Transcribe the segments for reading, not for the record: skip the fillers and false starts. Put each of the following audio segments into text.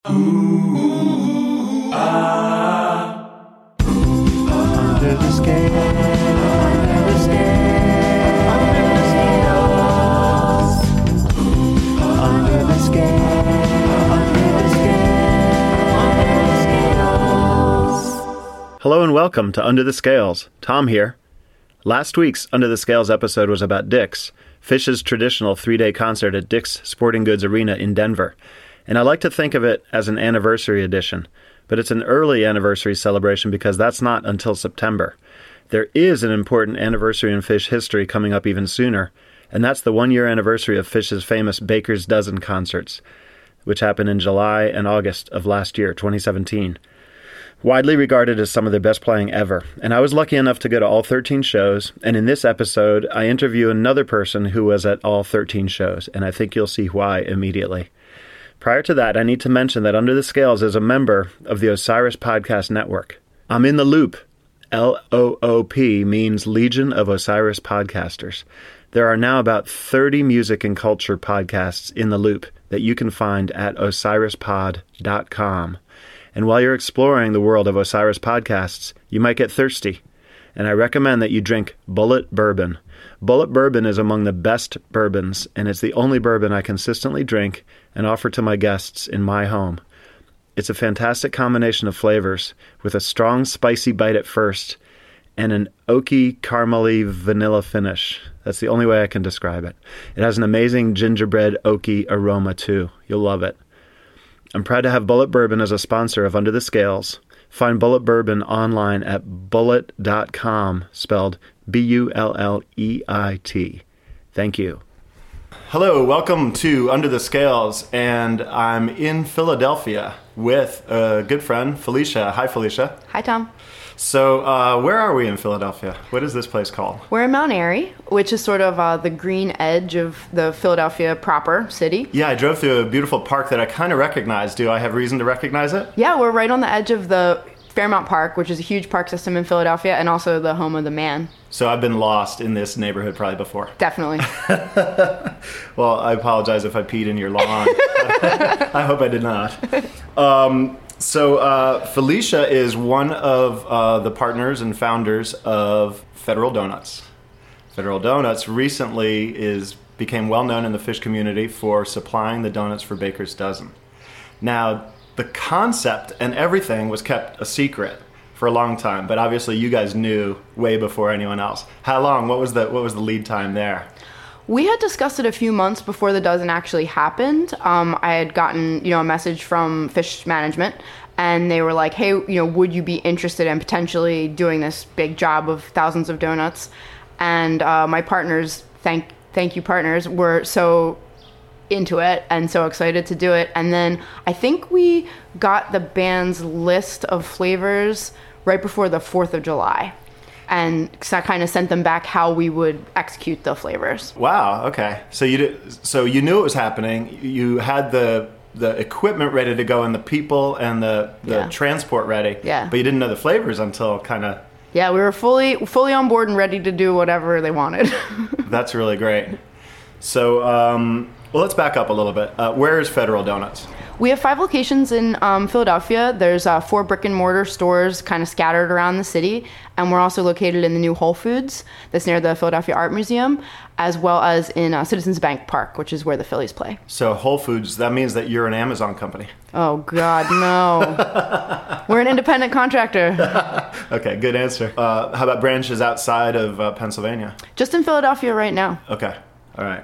Ooh, ah. Under the scale, under the scale, under the scales. Under the scale, under the scale, under the scales. Hello and welcome to Under the Scales. Tom here. Last week's Under the Scales episode was about Dick's, Phish's traditional 3-day concert at Dick's Sporting Goods Arena in Denver. And I like to think of it as an anniversary edition, but it's an early anniversary celebration because that's not until September. There is an important anniversary in Phish history coming up even sooner, and that's the 1-year anniversary of Phish's famous Baker's Dozen concerts, which happened in July and August of last year, 2017. Widely regarded as some of their best playing ever, and I was lucky enough to go to all 13 shows, and in this episode, I interview another person who was at all 13 shows, and I think you'll see why immediately. Prior to that, I need to mention that Under the Scales is a member of the Osiris Podcast Network. I'm in the Loop. L-O-O-P means Legion of Osiris Podcasters. There are now about 30 music and culture podcasts in the Loop that you can find at osirispod.com. And while you're exploring the world of Osiris podcasts, you might get thirsty. And I recommend that you drink Bulleit Bourbon. Bulleit Bourbon is among the best bourbons, and it's the only bourbon I consistently drink and offer to my guests in my home. It's a fantastic combination of flavors, with a strong spicy bite at first, and an oaky, caramely vanilla finish. That's the only way I can describe it. It has an amazing gingerbread oaky aroma too. You'll love it. I'm proud to have Bulleit Bourbon as a sponsor of Under the Scales. Find Bulleit Bourbon online at bulleit.com, spelled B-U-L-L-E-I-T. Thank you. Hello, welcome to Under the Scales, and I'm in Philadelphia with a good friend, Felicia. Hi, Felicia. Hi, Tom. So, where are we in Philadelphia? What is this place called? We're in Mount Airy, which is sort of the green edge of the Philadelphia proper city. Yeah, I drove through a beautiful park that I kind of recognize. Do I have reason to recognize it? Yeah, we're right on the edge of the Fairmount Park, which is a huge park system in Philadelphia, and also the home of the Man. So I've been lost in this neighborhood probably before. Definitely. Well, I apologize if I peed in your lawn. I hope I did not. So Felicia is one of the partners and founders of Federal Donuts. Federal Donuts recently became well known in the Phish community for supplying the donuts for Baker's Dozen. Now, the concept and everything was kept a secret for a long time, but obviously you guys knew way before anyone else. How long? What was the lead time there? We had discussed it a few months before the dozen actually happened. I had gotten, a message from Phish management, and they were like, "Hey, would you be interested in potentially doing this big job of thousands of donuts?" And my partners, thank you partners, were so into it and so excited to do it. And then I think we got the band's list of flavors right before the 4th of July. And so I kind of sent them back how we would execute the flavors. Wow, okay. So you knew it was happening. You had the equipment ready to go and the people and the transport ready. Yeah. But you didn't know the flavors until kind of... Yeah, we were fully on board and ready to do whatever they wanted. That's really great. So, well, let's back up a little bit. Where is Federal Donuts? We have 5 locations in Philadelphia. There's 4 brick and mortar stores kind of scattered around the city. And we're also located in the new Whole Foods that's near the Philadelphia Art Museum, as well as in Citizens Bank Park, which is where the Phillies play. So Whole Foods, that means that you're an Amazon company. Oh, God, no. We're an independent contractor. Okay, good answer. How about branches outside of Pennsylvania? Just in Philadelphia right now. Okay, all right.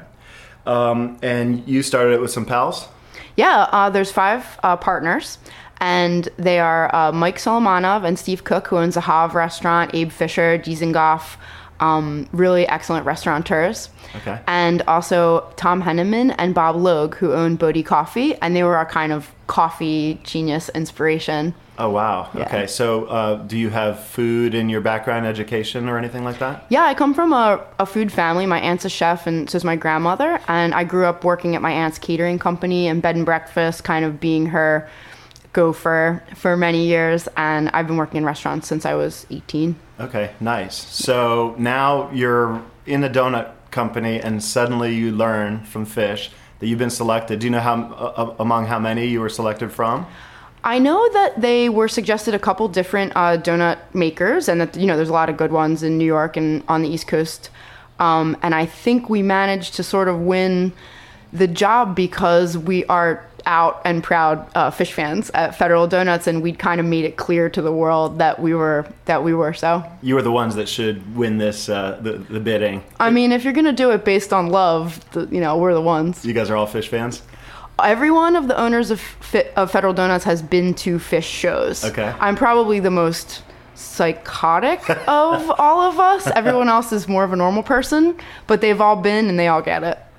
And you started it with some pals? Yeah, there's 5 partners, and they are Mike Solomonov and Steve Cook, who owns the Hav restaurant, Abe Fisher, Diesengoff, really excellent restaurateurs. Okay. And also Tom Henneman and Bob Logue, who own Bodhi Coffee, and they were our kind of coffee genius inspiration. Oh, wow. Yeah. Okay, so do you have food in your background, education, or anything like that? Yeah, I come from a food family. My aunt's a chef, and so is my grandmother. And I grew up working at my aunt's catering company and bed and breakfast, kind of being her gopher for many years. And I've been working in restaurants since I was 18. Okay, nice. So now you're in a donut company, and suddenly you learn from Phish that you've been selected. Do you know among how many you were selected from? I know that they were suggested a couple different donut makers, and that there's a lot of good ones in New York and on the East Coast. And I think we managed to sort of win the job because we are out and proud fish fans at Federal Donuts, and we'd kind of made it clear to the world that we were so. You were the ones that should win this the bidding. I mean, if you're gonna do it based on love, we're the ones. You guys are all fish fans? Every one of the owners of Federal Donuts has been to fish shows. Okay. I'm probably the most psychotic of all of us. Everyone else is more of a normal person, but they've all been and they all get it.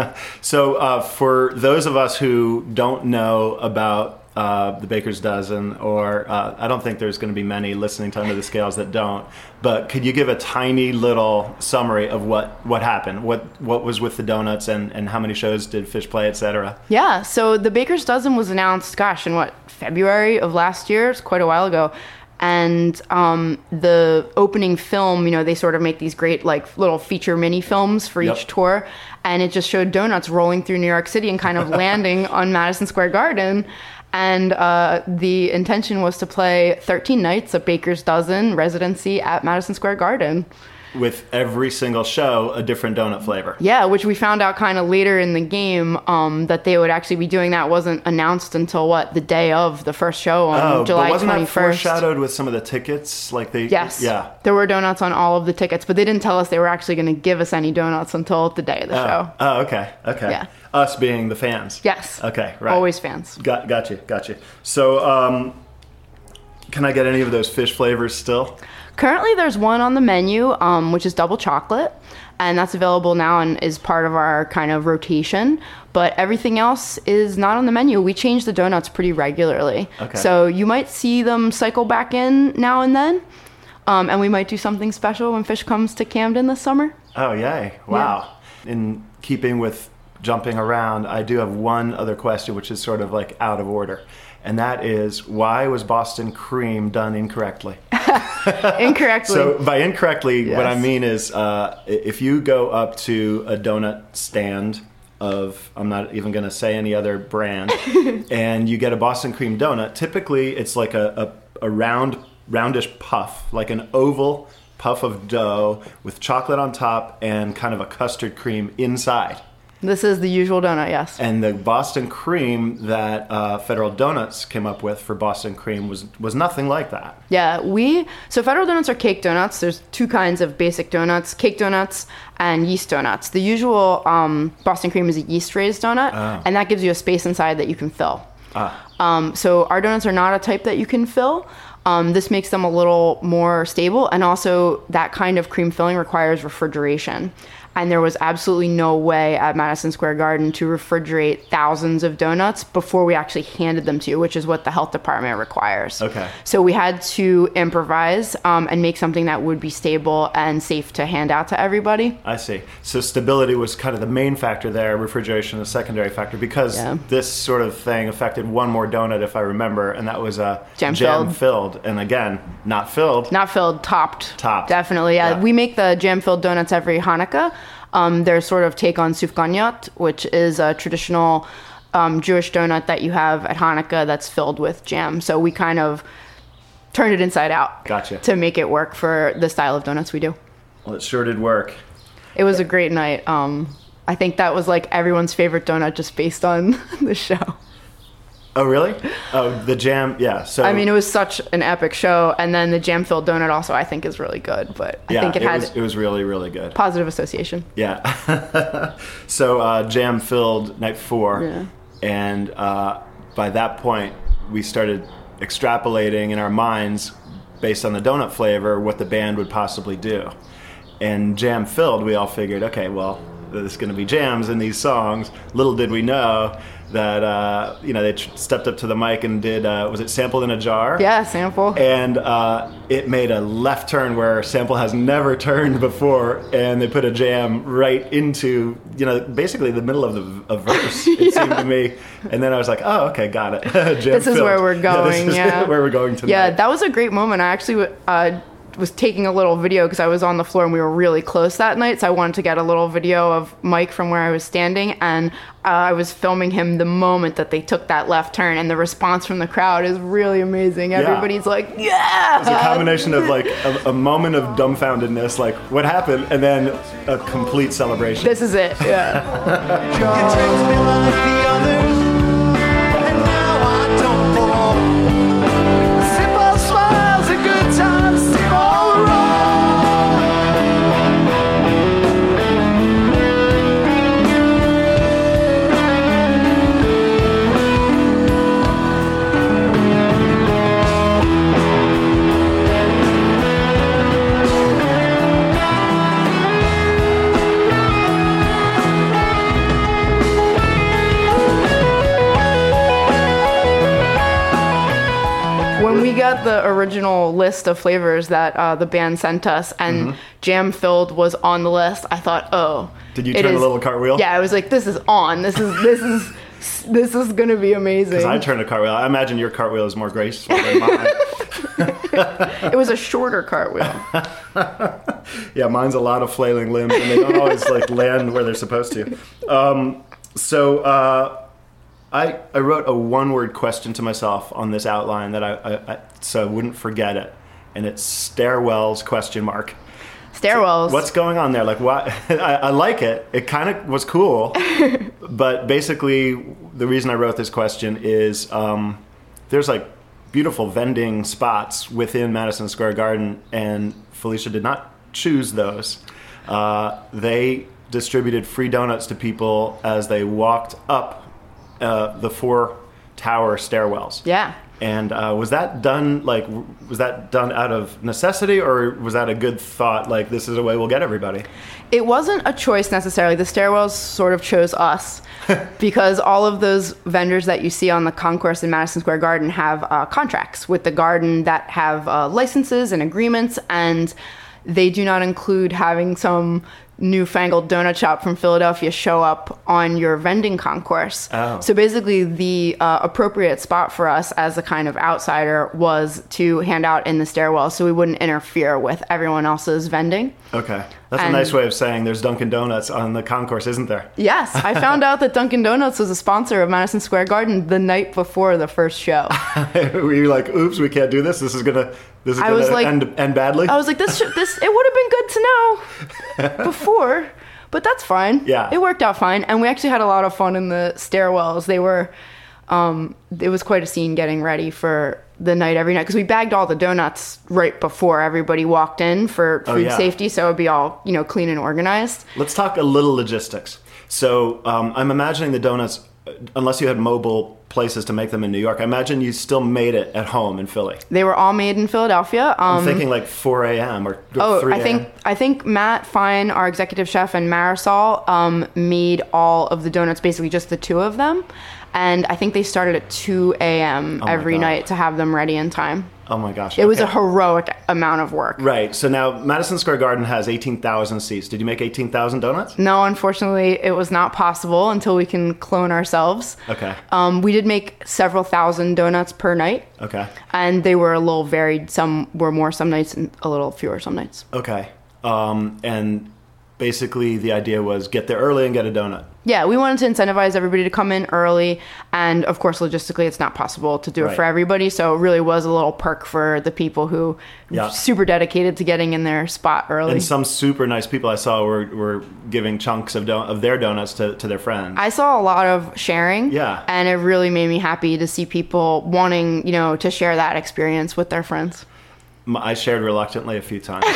So for those of us who don't know about the Baker's Dozen, or I don't think there's going to be many listening to Under the Scales that don't, but could you give a tiny little summary of what happened? What was with the donuts, and how many shows did Fish play, etc.? Yeah, so the Baker's Dozen was announced, in February of last year? It's quite a while ago. And the opening film, they sort of make these great little feature mini films for each tour. And it just showed donuts rolling through New York City and kind of landing on Madison Square Garden. And the intention was to play 13 nights, a Baker's Dozen residency at Madison Square Garden. With every single show, a different donut flavor. Yeah, which we found out kind of later in the game that they would actually be doing that. Wasn't announced until the day of the first show on July 21st. But wasn't that foreshadowed with some of the tickets? Yes. Yeah. There were donuts on all of the tickets, but they didn't tell us they were actually going to give us any donuts until the day of the show. Oh, okay. Yeah. Us being the fans. Yes. Okay, right. Always fans. Got you. So, can I get any of those fish flavors still? Currently, there's one on the menu, which is double chocolate, and that's available now and is part of our kind of rotation. But everything else is not on the menu. We change the donuts pretty regularly. Okay. So you might see them cycle back in now and then, and we might do something special when Fish comes to Camden this summer. Oh, yay. Wow. Yeah. In keeping with jumping around, I do have one other question, which is sort of out of order. And that is, why was Boston cream done incorrectly? Incorrectly. So by incorrectly, yes. What I mean is, if you go up to a donut stand of, I'm not even going to say any other brand, and you get a Boston cream donut, typically it's like a roundish puff, like an oval puff of dough with chocolate on top and kind of a custard cream inside. This is the usual donut, yes. And the Boston cream that Federal Donuts came up with for Boston cream was nothing like that. Yeah, so Federal Donuts are cake donuts. There's two kinds of basic donuts, cake donuts and yeast donuts. The usual Boston cream is a yeast-raised donut, and that gives you a space inside that you can fill. So our donuts are not a type that you can fill. This makes them a little more stable, and also that kind of cream filling requires refrigeration. And there was absolutely no way at Madison Square Garden to refrigerate thousands of donuts before we actually handed them to you, which is what the health department requires. Okay. So we had to improvise and make something that would be stable and safe to hand out to everybody. I see. So stability was kind of the main factor there, refrigeration a secondary factor, because this sort of thing affected one more donut, if I remember, and that was jam-filled. And again, not filled. Not filled, topped. Topped. Definitely, yeah. We make the jam-filled donuts every Hanukkah. They're sort of take on sufganiyot, which is a traditional Jewish donut that you have at Hanukkah that's filled with jam. So we kind of turned it inside out. Gotcha. To make it work for the style of donuts we do. Well, it sure did work. It was a great night. I think that was everyone's favorite donut just based on the show. Oh, really? Oh, the jam, yeah. So I mean, it was such an epic show, and then the jam-filled donut also I think is really good, but I think it was really, really good. Positive association. Yeah. So jam-filled night 4, and by that point we started extrapolating in our minds based on the donut flavor what the band would possibly do. And jam-filled, we all figured, okay, well, there's going to be jams in these songs. Little did we know that they stepped up to the mic and did was it Sampled in a Jar? Yeah, Sample. And it made a left turn where Sample has never turned before, and they put a jam right into basically the middle of the verse. It seemed to me, and then I was like, oh, okay, got it. This is where we're going. This is where we're going tonight. Yeah, that was a great moment. I actually was taking a little video because I was on the floor and we were really close that night. So I wanted to get a little video of Mike from where I was standing. And I was filming him the moment that they took that left turn. And the response from the crowd is really amazing. Everybody's like, yeah! It's a combination of like a moment of dumbfoundedness, like what happened, and then a complete celebration. This is it, yeah. You treat me like the others, and now I don't fall. Simple smiles and good times seem all wrong. When we got the original list of flavors that the band sent us, and Jam Filled was on the list, I thought, oh. Did you turn a little cartwheel? Yeah, I was like, this is on. This is gonna be amazing. Because I turned a cartwheel. I imagine your cartwheel is more graceful than mine. It was a shorter cartwheel. Yeah, mine's a lot of flailing limbs, and they don't always like land where they're supposed to. I wrote a one-word question to myself on this outline that I so I wouldn't forget it, and it's stairwells ? Stairwells. What's going on there? Like, why? I like it. It kind of was cool, but basically, the reason I wrote this question is there's like beautiful vending spots within Madison Square Garden, and Felicia did not choose those. They distributed free donuts to people as they walked up the 4 tower stairwells. Yeah. And was that done out of necessity, or was that a good thought? Like, this is a way we'll get everybody. It wasn't a choice necessarily. The stairwells sort of chose us because all of those vendors that you see on the concourse in Madison Square Garden have contracts with the garden that have licenses and agreements, and they do not include having some newfangled donut shop from Philadelphia show up on your vending concourse. Oh. So basically the appropriate spot for us as a kind of outsider was to hand out in the stairwell so we wouldn't interfere with everyone else's vending. Okay. That's a nice way of saying there's Dunkin' Donuts on the concourse, isn't there? Yes. I found out that Dunkin' Donuts was a sponsor of Madison Square Garden the night before the first show. Were you like, oops, we can't do this? This is gonna like, end badly? I was like, this it would have been good to know before, but that's fine. Yeah. It worked out fine. And we actually had a lot of fun in the stairwells. They were, it was quite a scene getting ready for the night every night, because we bagged all the donuts right before everybody walked in for food safety, so it would be all, clean and organized. Let's talk a little logistics. So I'm imagining the donuts, unless you had mobile places to make them in New York, I imagine you still made it at home in Philly. They were all made in Philadelphia. I'm thinking like 4 a.m. or 3 a.m. I think Matt Fine, our executive chef, and Marisol made all of the donuts, basically just the two of them. And I think they started at 2 a.m. every night to have them ready in time. Oh my gosh. It was a heroic amount of work. Right. So now Madison Square Garden has 18,000 seats. Did you make 18,000 donuts? No, unfortunately, it was not possible until we can clone ourselves. Okay. We did make several thousand donuts per night. Okay. And they were a little varied. Some were more some nights and a little fewer some nights. Okay. And basically the idea was get there early and get a donut. Yeah, we wanted to incentivize everybody to come in early. And of course, logistically, it's not possible to do it for everybody. So it really was a little perk for the people who were super dedicated to getting in their spot early. And some super nice people I saw were giving chunks of their donuts to their friends. I saw a lot of sharing. Yeah. And it really made me happy to see people wanting, to share that experience with their friends. I shared reluctantly a few times.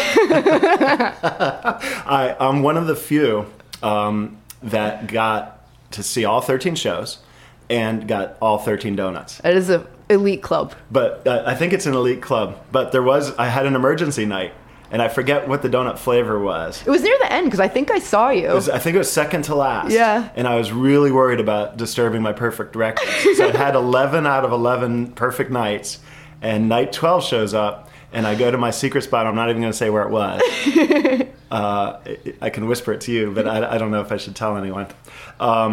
I'm one of the few that got to see all 13 shows and got all 13 donuts. It is an elite club. But I think it's an elite club. But I had an emergency night, and I forget what the donut flavor was. It was near the end, because I think I saw you. I think it was second to last. Yeah. And I was really worried about disturbing my perfect record. So I had 11 out of 11 perfect nights, and night 12 shows up, and I go to my secret spot. I'm not even going to say where it was. I can whisper it to you, but I don't know if I should tell anyone.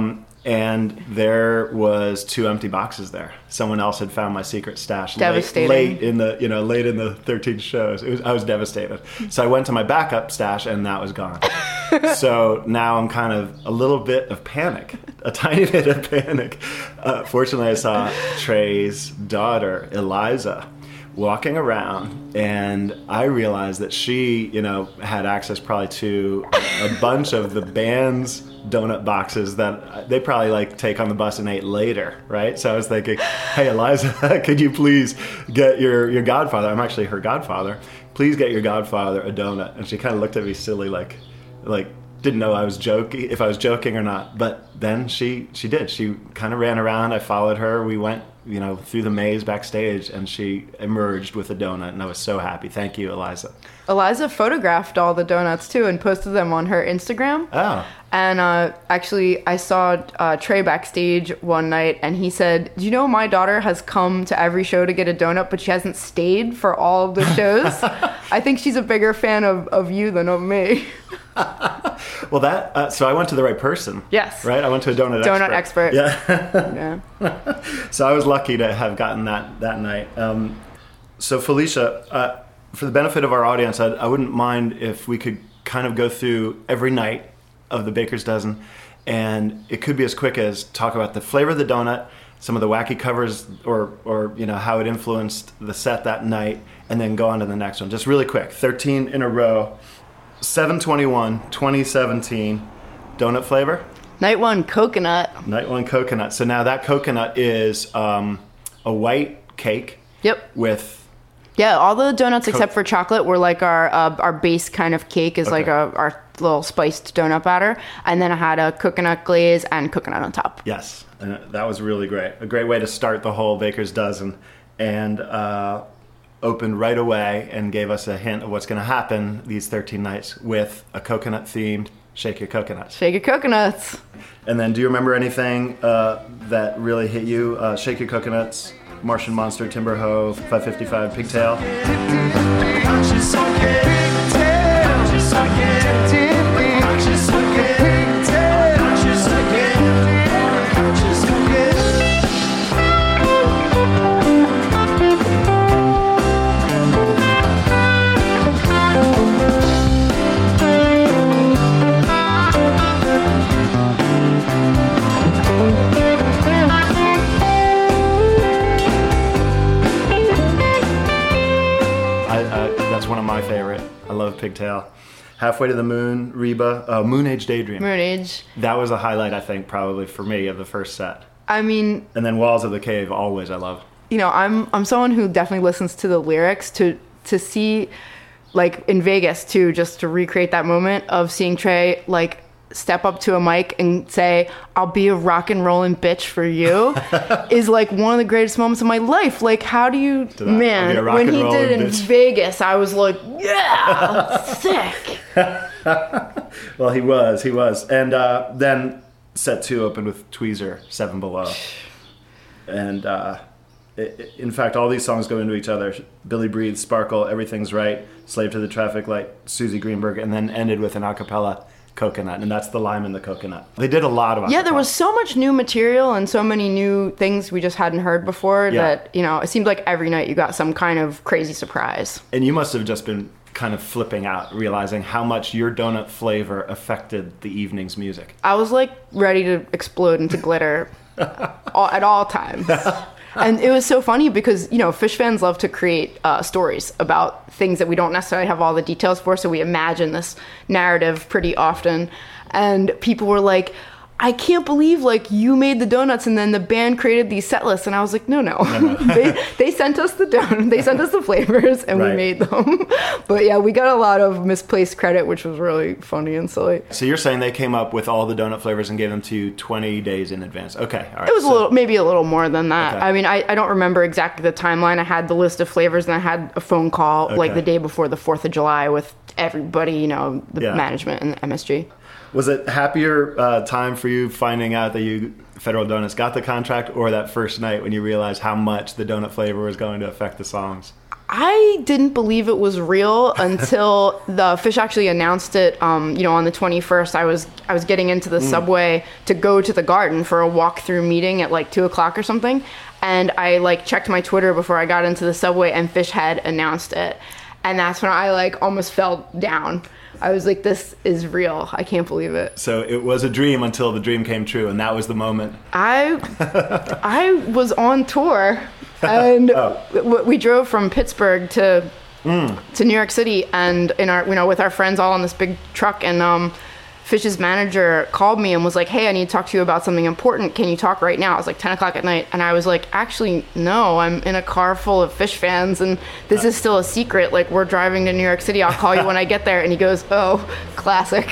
and there was 2 empty boxes there. Someone else had found my secret stash Devastating. late in the 13 shows. I was devastated. So I went to my backup stash, and that was gone. So now I'm kind of a little bit of panic, a tiny bit of panic. Fortunately, I saw Trey's daughter, Eliza, walking around, and I realized that she, had access probably to a bunch of the band's donut boxes that they probably take on the bus and ate later, right? So I was thinking, hey, Eliza, could you please get your godfather, I'm actually her godfather, please get your godfather a donut. And she kind of looked at me silly, like didn't know if I was joking or not. But then she did. She kind of ran around. I followed her. We went, through the maze backstage, and she emerged with a donut, and I was so happy. Thank you, Eliza. Eliza photographed all the donuts too and posted them on her Instagram. Oh. And actually, I saw Trey backstage one night, and he said, "Do you know my daughter has come to every show to get a donut, but she hasn't stayed for all of the shows? I think she's a bigger fan of you than of me." Well, so I went to the right person. Yes. Right? I went to a donut expert. Yeah. Yeah. So I was lucky to have gotten that night. So Felicia, for the benefit of our audience, I wouldn't mind if we could kind of go through every night of the Baker's Dozen, and it could be as quick as talk about the flavor of the donut, some of the wacky covers, or how it influenced the set that night, and then go on to the next one. Just really quick, 13 in a row. 7/21/2017, donut flavor. Night 1, coconut. Night 1, coconut. So now that coconut is a white cake. Yep. With Yeah, all the donuts except for chocolate were like our base kind of cake is like our little spiced donut batter, and then I had a coconut glaze and coconut on top. Yes, and that was really great. A great way to start the whole Baker's Dozen, and opened right away and gave us a hint of what's going to happen these 13 nights with a coconut-themed Shake Your Coconuts. Shake Your Coconuts. And then do you remember anything that really hit you? Shake Your Coconuts, Martian Monster, Timberhoe, 555, Pigtail. That's one of my favorite. I love Pigtail. Halfway to the Moon, Reba, Moon Age Daydream. Moon Age. That was a highlight, I think, probably for me of the first set. I mean, and then Walls of the Cave, always I love. I'm someone who definitely listens to the lyrics to see, like in Vegas too, just to recreate that moment of seeing Trey step up to a mic and say, "I'll be a rock and rollin' bitch for you," is like one of the greatest moments of my life. Like, how do you, man, when he did it in Vegas, I was like, yeah, sick. Well, he was. And then set 2 opened with Tweezer, 7 Below. And in fact, all these songs go into each other. Billy Breathes, Sparkle, Everything's Right, Slave to the Traffic Light, Susie Greenberg, and then ended with an a cappella Coconut, and that's the lime in the coconut. They did a lot of Yeah, there was so much new material and so many new things we just hadn't heard before that, it seemed like every night you got some kind of crazy surprise. And you must have just been kind of flipping out, realizing how much your donut flavor affected the evening's music. I was ready to explode into glitter at all times. And it was so funny because, Phish fans love to create stories about things that we don't necessarily have all the details for, so we imagine this narrative pretty often. And people were like, "I can't believe, you made the donuts and then the band created these set lists." And I was like, no. They sent us the donuts, they sent us the flavors, and we made them. But yeah, we got a lot of misplaced credit, which was really funny and silly. So you're saying they came up with all the donut flavors and gave them to you 20 days in advance. Okay, all right. It was maybe a little more than that. Okay. I mean, I don't remember exactly the timeline. I had the list of flavors, and I had a phone call the day before the 4th of July with everybody, the management and the MSG. Was it happier time for you finding out that Federal Donuts got the contract, or that first night when you realized how much the donut flavor was going to affect the songs? I didn't believe it was real until the Fish actually announced it. On the 21st, I was getting into the subway to go to the Garden for a walkthrough meeting at like 2:00 or something, and I like checked my Twitter before I got into the subway, and Fish had announced it, and that's when I like almost fell down. I was like, this is real. I can't believe it. So it was a dream until the dream came true, and that was the moment. I was on tour, and we drove from Pittsburgh to New York City, and with our friends all on this big truck, and Fish's manager called me and was like, hey, I need to talk to you about something important. Can you talk right now? It was like 10 o'clock at night. And I was like, actually, no, I'm in a car full of Fish fans and this is still a secret. Like, we're driving to New York City. I'll call you when I get there. And he goes, oh, classic.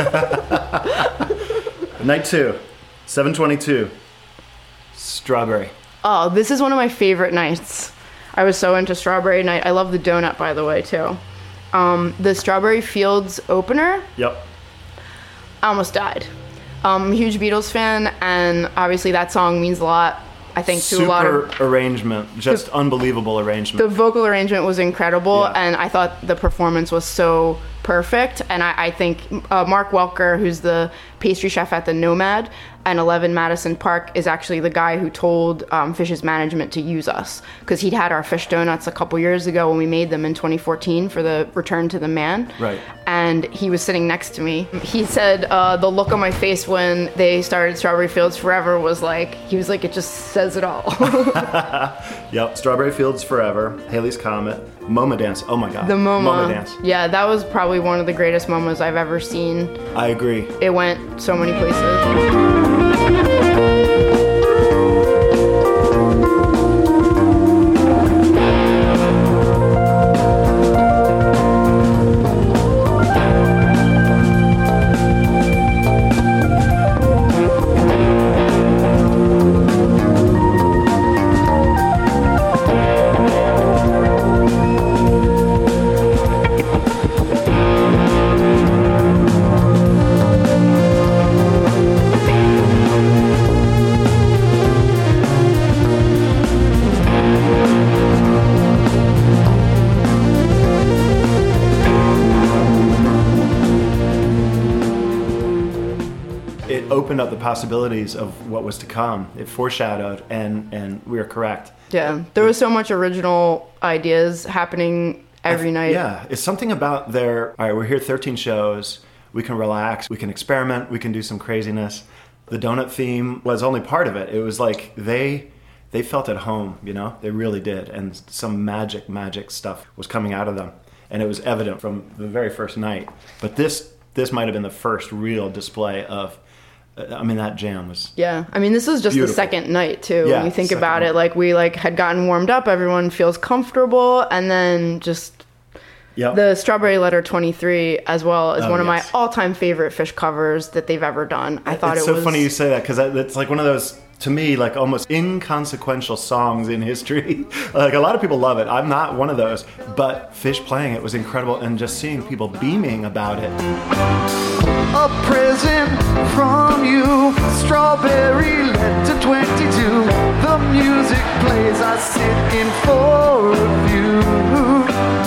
Night 2, 7:22, Strawberry. Oh, this is one of my favorite nights. I was so into Strawberry Night. I love the donut, by the way, too. The Strawberry Fields opener. Yep. I almost died. I'm a huge Beatles fan, and obviously that song means a lot, I think, to a lot of... Super arrangement. Just unbelievable arrangement. The vocal arrangement was incredible, Yeah. and I thought the performance was so perfect. And I think Mark Welker, who's the pastry chef at the Nomad and 11 Madison Park, is actually the guy who told Fish's management to use us, because he'd had our fish donuts a couple years ago when we made them in 2014 for the Return to the Man. Right. And he was sitting next to me. He said the look on my face when they started Strawberry Fields Forever was like, he was like, it just says it all. Yep. Strawberry Fields Forever, Haley's Comet, MoMA Dance. Oh my God. The MoMA Dance. Yeah, that was probably one of the greatest MoMAs I've ever seen. I agree. It went so many places. It opened up the possibilities of what was to come. It foreshadowed, and we were correct. Yeah, there was so much original ideas happening every night. Yeah, it's something about their, all right, we're here 13 shows, we can relax, we can experiment, we can do some craziness. The donut theme was only part of it. It was like they felt at home, you know? They really did, and some magic stuff was coming out of them. And it was evident from the very first night. But this might have been the first real display of, that jam was... Yeah, this was just beautiful. The second night, too. Yeah, when you think second about night. it, like, we, had gotten warmed up, everyone feels comfortable, and then just... Yep. The Strawberry Letter 23, as well, is one of yes. my all-time favorite Fish covers that they've ever done. I thought it's it was... so funny you say that, because it's like one of those, to me, like almost inconsequential songs in history. Like, a lot of people love it. I'm not one of those. But Fish playing it was incredible, and just seeing people beaming about it. A present from you, Strawberry Letter 22. The music plays, I sit in for a view.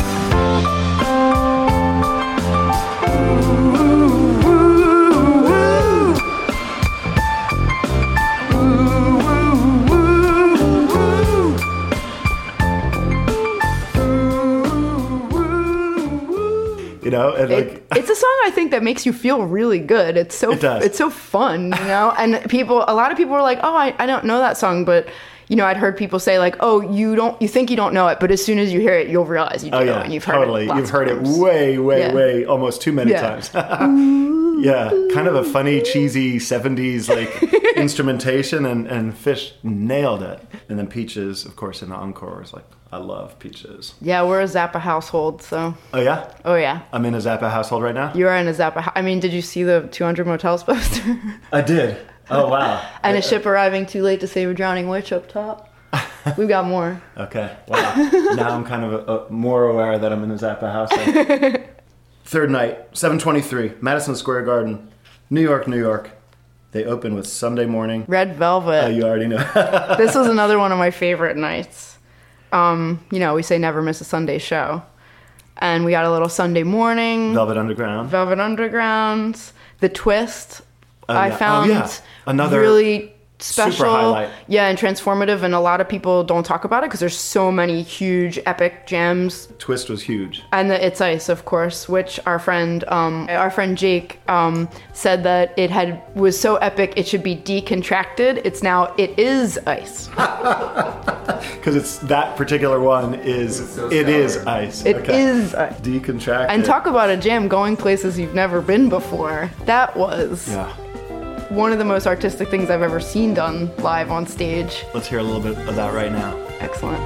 You know, and It's a song I think that makes you feel really good. It does. It's so fun, you know. And a lot of people were like, "Oh, I don't know that song," but I'd heard people say like, "Oh, you think you don't know it, but as soon as you hear it, you'll realize you do." oh yeah, and you've heard totally. it. Lots You've heard of it times. way, almost too many Yeah. times. Yeah, kind of a funny, cheesy 70s like instrumentation, and Fish nailed it. And then Peaches, of course, in the encore was like, I love Peaches. Yeah, we're a Zappa household, so. Oh yeah? Oh yeah. I'm in a Zappa household right now? You are in a Zappa. Did you see the 200 Motels poster? I did. Oh wow. And a ship arriving too late to save a drowning witch up top. We've got more. Okay, wow. Now I'm kind of more aware that I'm in the Zappa household. Third night, 7:23, Madison Square Garden, New York. They open with Sunday Morning. Red Velvet. You already know. This was another one of my favorite nights. We say never miss a Sunday show. And we got a little Sunday morning. Velvet Underground. The Twist, I yeah. found Another really special. super highlight. Yeah, and transformative. And a lot of people don't talk about it because there's so many huge, epic jams. Twist was huge. And the It's Ice, of course, which our friend Jake said that it was so epic it should be decontracted. It's now It Is Ice. Because it's that particular one is It Is Ice. It is Ice. Decontracted. And talk about a jam going places you've never been before. That was one of the most artistic things I've ever seen done live on stage. Let's hear a little bit of that right now. Excellent.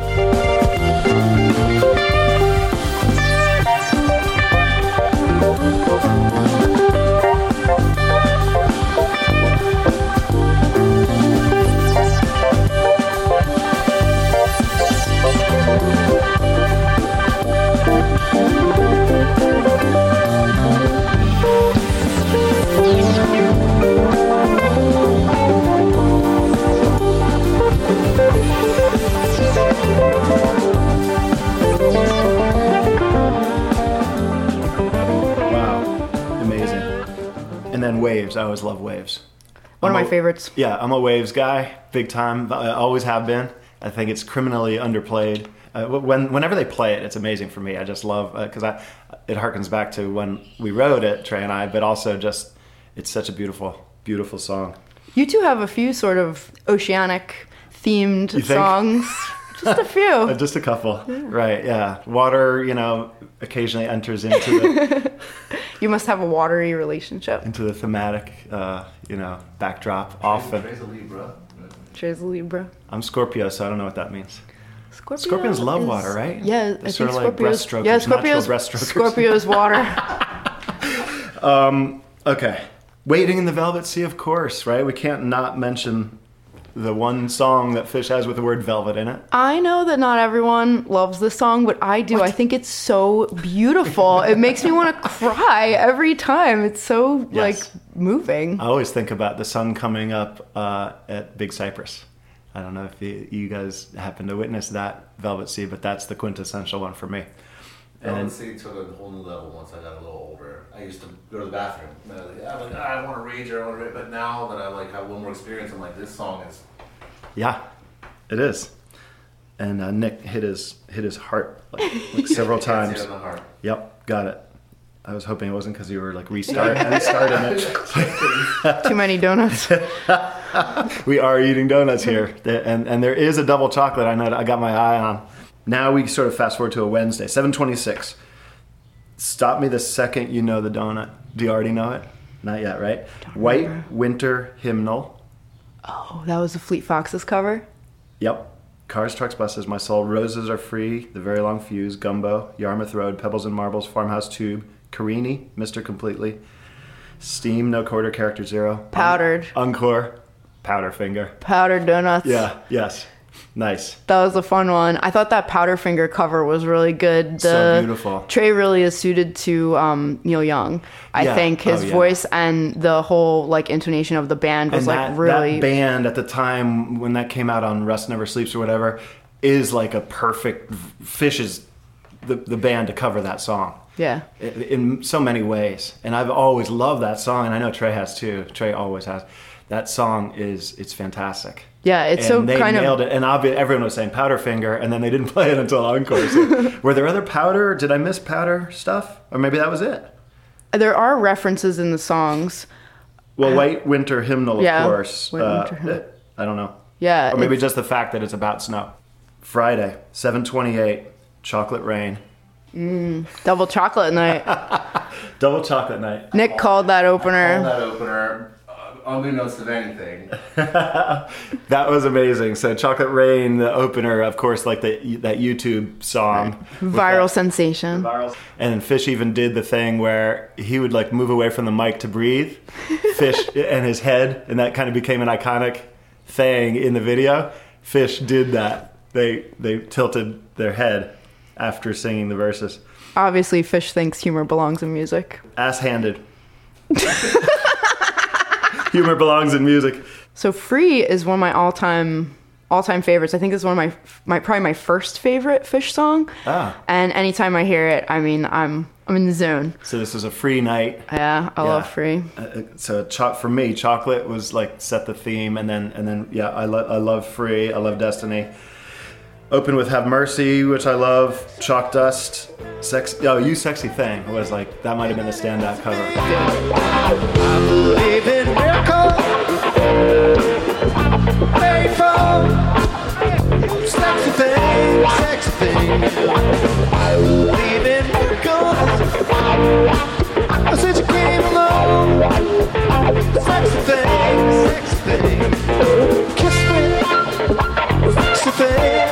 And then Waves. I always love Waves. One of my favorites. Yeah, I'm a Waves guy, big time. I always have been. I think it's criminally underplayed. Whenever they play it, it's amazing for me. I just love because it harkens back to when we wrote it, Trey and I. But also, just it's such a beautiful, beautiful song. You two have a few sort of oceanic themed songs. Just a few. Just a couple. Yeah. Right, yeah. Water, occasionally enters into the... You must have a watery relationship. Into the thematic, backdrop often. Trey's a Libra. I'm Scorpio, so I don't know what that means. Scorpions love water, right? Yeah, I think like breaststrokers. Yeah, Scorpio's water. Okay. Waiting in the Velvet Sea, of course, right? We can't not mention the one song that Fish has with the word velvet in it. I know that not everyone loves this song, but I do. What? I think it's so beautiful. It makes me want to cry every time. It's so, moving. I always think about the sun coming up at Big Cypress. I don't know if you guys happen to witness that Velvet Sea, but that's the quintessential one for me. Velvet Sea took a whole new level once I got a little older. I used to go to the bathroom. I want to rage, but now that I have a little more experience, I'm like, this song is. Yeah, it is. And Nick hit his heart like several times. Hit on the heart. Yep, got it. I was hoping it wasn't because you were restarting it. Too many donuts. We are eating donuts here, and there is a double chocolate. I know I got my eye on. Now we sort of fast forward to a Wednesday, 7:26. Stop me the second you know the donut. Do you already know it? Not yet, right? White Winter Hymnal. Oh, that was the Fleet Foxes cover? Yep. Cars, Trucks, Buses, My Soul, Roses Are Free, The Very Long Fuse, Gumbo, Yarmouth Road, Pebbles and Marbles, Farmhouse Tube, Carini, Mr. Completely, Steam, No Quarter, Character Zero. Powdered. Encore, Powderfinger. Powdered Donuts. Yeah, yes. Nice. That was a fun one. I thought that Powderfinger cover was really good. So beautiful. Trey really is suited to Neil Young. I think his voice and the whole intonation of the band was really. That band at the time when that came out on Rust Never Sleeps or whatever is like a perfect Fish is the band to cover that song. Yeah. In so many ways. And I've always loved that song, and I know Trey has too. Trey always has. That song it's fantastic. Yeah, it's and they nailed it. And everyone was saying Powderfinger, and then they didn't play it until Encore. So, were there other Powder? Did I miss Powder stuff? Or maybe that was it. There are references in the songs. Well, White Winter Hymnal, of course. I don't know. Yeah. Or maybe just the fact that it's about snow. Friday, 7:28, Chocolate Rain. Double chocolate night. Double chocolate night. Nick called that opener. Unbeknownst of anything. That was amazing. So Chocolate Rain, the opener, of course, that YouTube song. Viral sensation. And Fish even did the thing where he would move away from the mic to breathe. Fish and his head, and that kind of became an iconic thing in the video. Fish did that. They tilted their head after singing the verses. Obviously, Fish thinks humor belongs in music. Ass-handed. Humor belongs in music. So Free is one of my all-time all-time favorites. I think it's one of my probably my first favorite Fish song. Ah. And anytime I hear it, I mean, I'm in the zone. So this was a Free night. Yeah, I love Free. So for me, Chocolate was like set the theme, and then yeah, I love Free. I love Destiny. Open with Have Mercy, which I love. Chalk Dust, You Sexy Thing was like, that might have been the standout cover. I believe in miracles. Faithful. Sexy thing, sexy thing. I believe in miracles. Since you came along. Sexy thing, sexy thing. Kiss me. Sexy thing.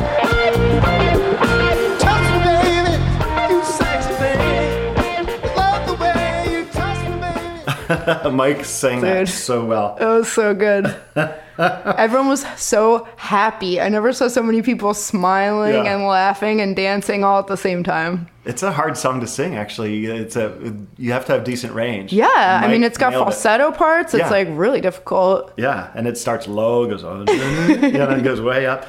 Touch me, baby. You sexy thing. Love the way you touch me, baby. Mike sang that Dude. so well. It was so good. Everyone was so happy. I never saw so many people smiling Yeah. and laughing and dancing all at the same time. It's a hard song to sing, actually. You have to have decent range. Yeah, I Mike mean, it's got nailed it. falsetto parts. It's Yeah. like really difficult. Yeah, and it starts low, goes on, and then goes way up.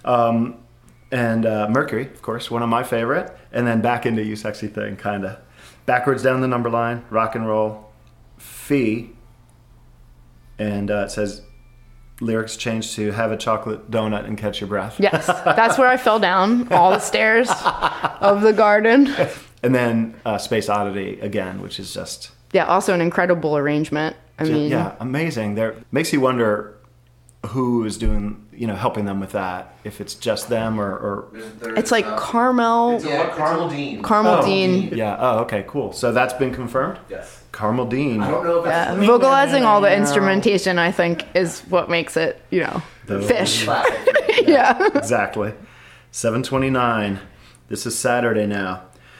And Mercury, of course, one of my favorite. And then back into You Sexy Thing, kind of. Backwards down the number line, rock and roll, Fee. And it says, lyrics change to have a chocolate donut and catch your breath. Yes, that's where I fell down all the stairs of the garden. And then Space Oddity again, which is just... Yeah, also an incredible arrangement. I mean, yeah, amazing. There makes you wonder who is doing, helping them with that. If it's just them or it's like Carmel. Carmel Dean. Carmel Dean. yeah. Oh, okay, cool. So that's been confirmed. Yes. Carmel Dean. I don't know if Yeah, that's vocalizing all the instrumentation, I think, is what makes it, Fish. classic. Yeah. Exactly. 7:29. This is Saturday now.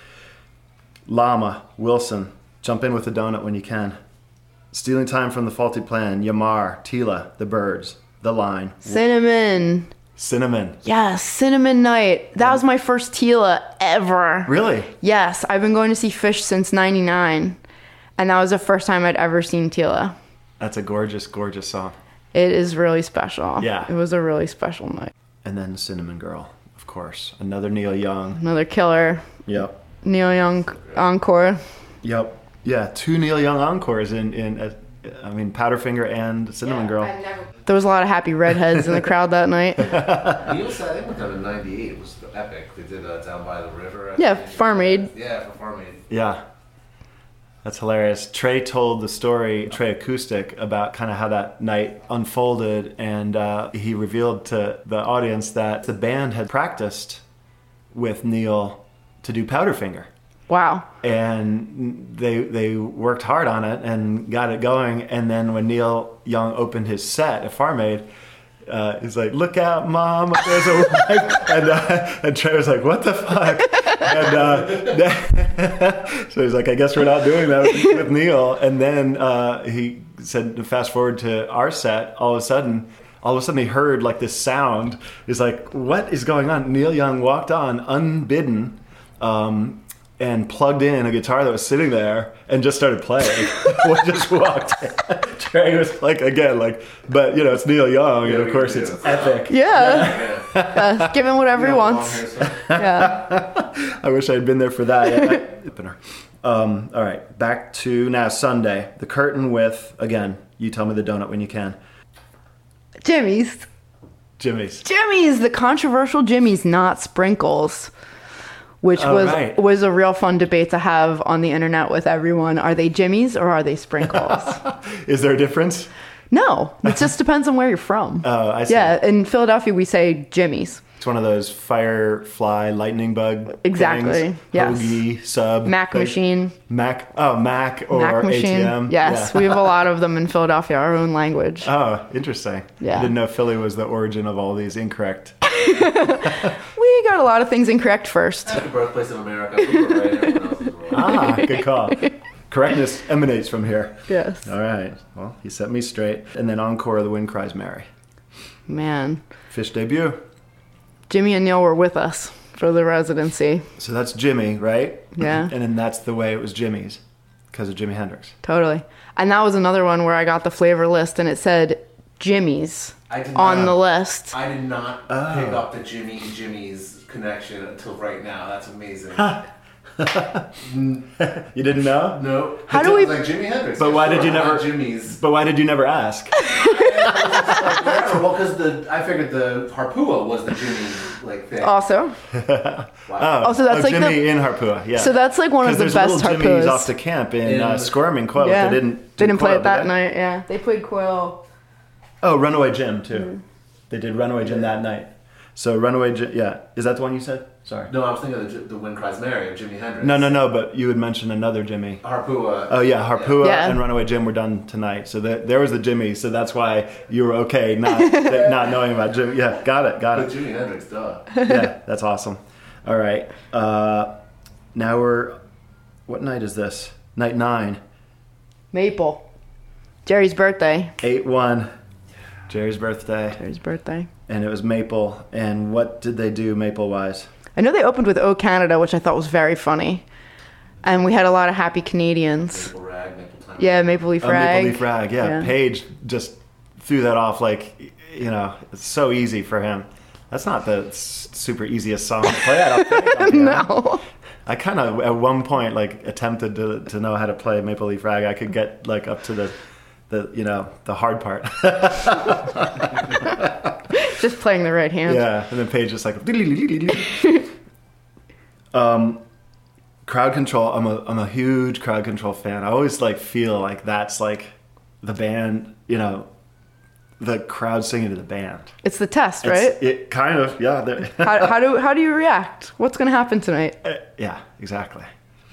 Llama, Wilson, jump in with a donut when you can. Stealing time from the faulty plan. Yamar, Tila, the birds, the line. Cinnamon. Cinnamon. Yes, Cinnamon Night. That was my first Tila ever. Really? Yes, I've been going to see Fish since 99. And that was the first time I'd ever seen Tila. That's a gorgeous, gorgeous song. It is really special. Yeah. It was a really special night. And then Cinnamon Girl, of course. Another Neil Young. Another killer. Yep. Neil Young encore. Yep. Yeah, 2 Neil Young encores in Powderfinger and Cinnamon Girl. There was a lot of happy redheads in the crowd that night. Neil said, I think it was in '98. It was epic. They did Down by the River. I Yeah, think. Farm Aid. Yeah, for Farm Aid. Yeah. That's hilarious. Trey told the story, Trey Acoustic, about kind of how that night unfolded, and he revealed to the audience that the band had practiced with Neil to do Powderfinger. Wow. And they worked hard on it and got it going, and then when Neil Young opened his set at Farm Aid, he's like, "Look out, Mom! There's a wife." and Trey was like, "What the fuck?" And so he's like, "I guess we're not doing that with Neil." And then he said, to fast forward to our set, all of a sudden he heard like this sound. He's like, "What is going on?" Neil Young walked on unbidden. And plugged in a guitar that was sitting there and just started playing. We just walked in. Trey was like, but it's Neil Young, and of course it's epic. Yeah. Give him whatever he wants. Yeah. I wish I'd been there for that. All right, back to now Sunday. The curtain with, again, you tell me the donut when you can. Jimmy's. Jimmy's. Jimmy's, the controversial Jimmy's, not Sprinkles. Which right. was a real fun debate to have on the internet with everyone. Are they Jimmy's or are they Sprinkles? Is there a difference? No, it just depends on where you're from. Oh, I see. Yeah, in Philadelphia we say Jimmy's. It's one of those firefly lightning bug Exactly, things. yes. Hoagie, sub. Mac thing. machine. Mac or Mac machine. ATM. Yes, Yeah. we have a lot of them in Philadelphia, our own language. Oh, interesting. Yeah. I didn't know Philly was the origin of all these incorrect. We got a lot of things incorrect first. The birthplace of America. We were right, everyone else is wrong. Good call. Correctness emanates from here. Yes. All right. Well, he set me straight. And then encore, The Wind Cries Mary. Man. Fish debut. Jimmy and Neil were with us for the residency. So that's Jimmy, right? Yeah. And then that's the way it was Jimmy's because of Jimi Hendrix. Totally. And that was another one where I got the flavor list and it said Jimmy's. on the list. I did not pick up the Jimmy's connection until right now. That's amazing. You didn't know? No. How do we? Like Jimi Hendrix. But why did you never? Jimmy's. But why did you never ask? Well, because I figured the Harpua was the Jimmy thing. Also. Wow. Also, that's like Jimmy in Harpua. Yeah. So that's like one of the best there's little Jimmys Harpuas. off the camp in Squirming Quill. Yeah. They didn't play Quill, it that did they? night. Yeah, they played Quill. Oh, Runaway Jim too. They did Runaway Jim that night. So Runaway Jim, yeah. Is that the one you said? Sorry. No, I was thinking of the Wind Cries Mary of Jimi Hendrix. No. But you had mentioned another Jimmy. Harpua. Oh yeah, Harpua Yeah. and Runaway Jim were done tonight. So there was the Jimmy. So that's why you were okay not knowing about Jimmy. Yeah, got it. But Jimi Hendrix, duh. Yeah, that's awesome. All right. Now what night is this? Night 9. Maple. Jerry's birthday. 8/1. Jerry's birthday. Jerry's birthday. And it was Maple. And what did they do Maple-wise? I know they opened with "Oh Canada," which I thought was very funny, and we had a lot of happy Canadians. Maple Rag, Maple Time. Yeah, Maple Leaf Rag. Maple Leaf Rag, yeah. Paige just threw that off like, it's so easy for him. That's not the super easiest song to play. I don't think. No. I kind of, at one point, attempted to know how to play Maple Leaf Rag. I could get, up to the hard part. Just playing the right hand. Yeah, and then Paige just crowd control. I'm a huge crowd control fan. I always feel like that's the band, the crowd singing to the band. It's the test, right? It kind of, yeah. How do you react? What's going to happen tonight? Yeah, exactly.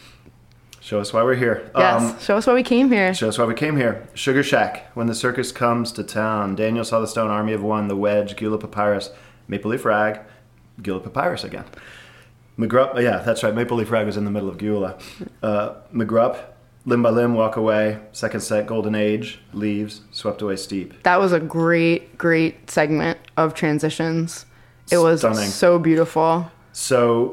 Show us why we're here. Yes, show us why we came here. Show us why we came here. Sugar Shack. When the circus comes to town. Daniel saw the stone, army of one, the wedge, Gula Papyrus, Maple Leaf Rag, Gula Papyrus again. McGrupp, yeah, that's right. Maple Leaf Rag was in the middle of Gula. McGrupp, Limb by Limb, Walk Away, second set, Golden Age, Leaves, Swept Away Steep. That was a great segment of transitions. It was Stunning. so beautiful. So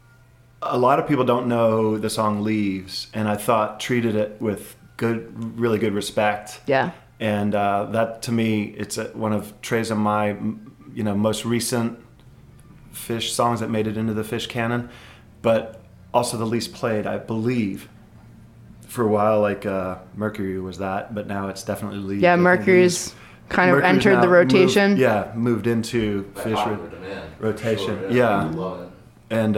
a lot of people don't know the song Leaves, and I thought treated it with really good respect. Yeah. And that, to me, it's one of Trey's and my, most recent Fish songs that made it into the Fish canon, but also the least played, I believe. For a while, Mercury was that, but now it's definitely Leaves. Yeah, Mercury's kind of entered the rotation. Moved into Fish rotation. Sure, yeah. I love it. And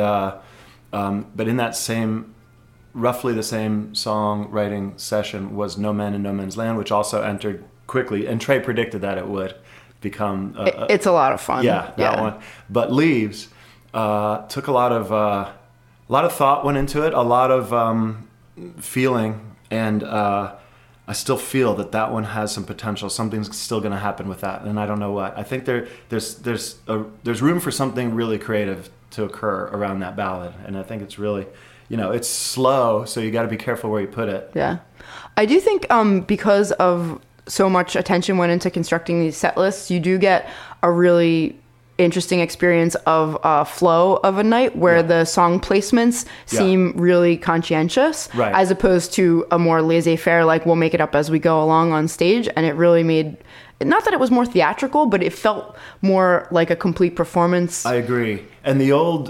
but in that roughly the same songwriting session was No Man in No Man's Land, which also entered quickly, and Trey predicted that it would become. It's a lot of fun. Yeah, that one. But Leaves took a lot of thought went into it, a lot of feeling, and I still feel that one has some potential. Something's still going to happen with that, and I don't know what. I think there's room for something really creative to occur around that ballad, and I think it's really, it's slow, so you got to be careful where you put it. Yeah, I do think because of so much attention went into constructing these set lists, you do get a really interesting experience of flow of a night where the song placements seem really conscientious, right, as opposed to a more laissez-faire, we'll make it up as we go along on stage. And it really made, not that it was more theatrical, but it felt more like a complete performance. I agree. And the old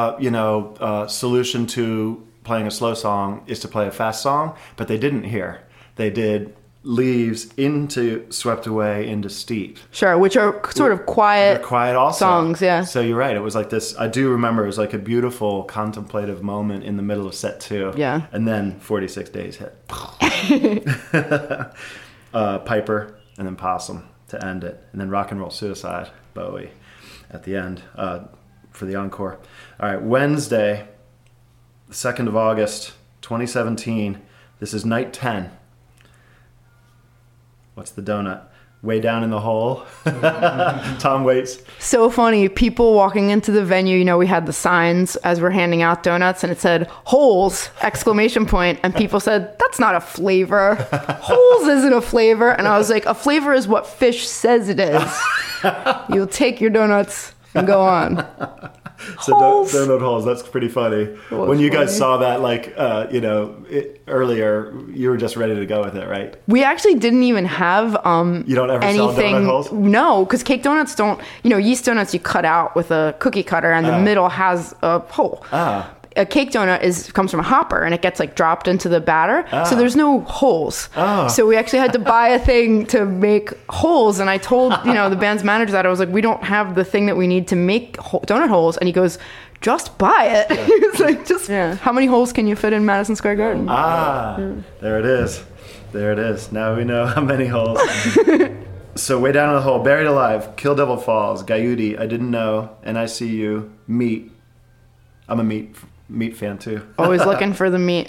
solution to playing a slow song is to play a fast song, but they didn't here. They did Leaves into Swept Away into Steep. Sure, which are sort of quiet, also. songs, yeah. So you're right. It was like this, I do remember it was like a beautiful contemplative moment in the middle of set 2. Yeah. And then 46 Days hit. Piper, and then Possum to end it. And then Rock and Roll Suicide, Bowie, at the end for the encore. All right, Wednesday, the 2nd of August, 2017. This is night 10. What's the donut? Way down in the hole. Tom Waits. So funny. People walking into the venue, we had the signs as we're handing out donuts, and it said holes, ! And people said, that's not a flavor. Holes isn't a flavor. And I was like, a flavor is what Fish says it is. You'll take your donuts and go on. So Holes. donut holes. That's pretty funny. was When you guys funny. saw that, like, earlier, you were just ready to go with it, right? We actually didn't even have You don't ever sell anything. donut holes? No, because cake donuts don't. Yeast donuts you cut out with a cookie cutter, and the middle has a hole. Ah. A cake donut comes from a hopper, and it gets like dropped into the batter, so there's no holes. Oh. So we actually had to buy a thing to make holes. And I told the band's manager that I was like, we don't have the thing that we need to make donut holes, and he goes, just buy it. He was like, how many holes can you fit in Madison Square Garden? There it is. There it is. Now we know how many holes. So way down in the hole, Buried Alive, Kill Devil Falls, Gayudi, I Didn't Know, NICU, Meat. I'm a meat fan too. Always looking for the meat.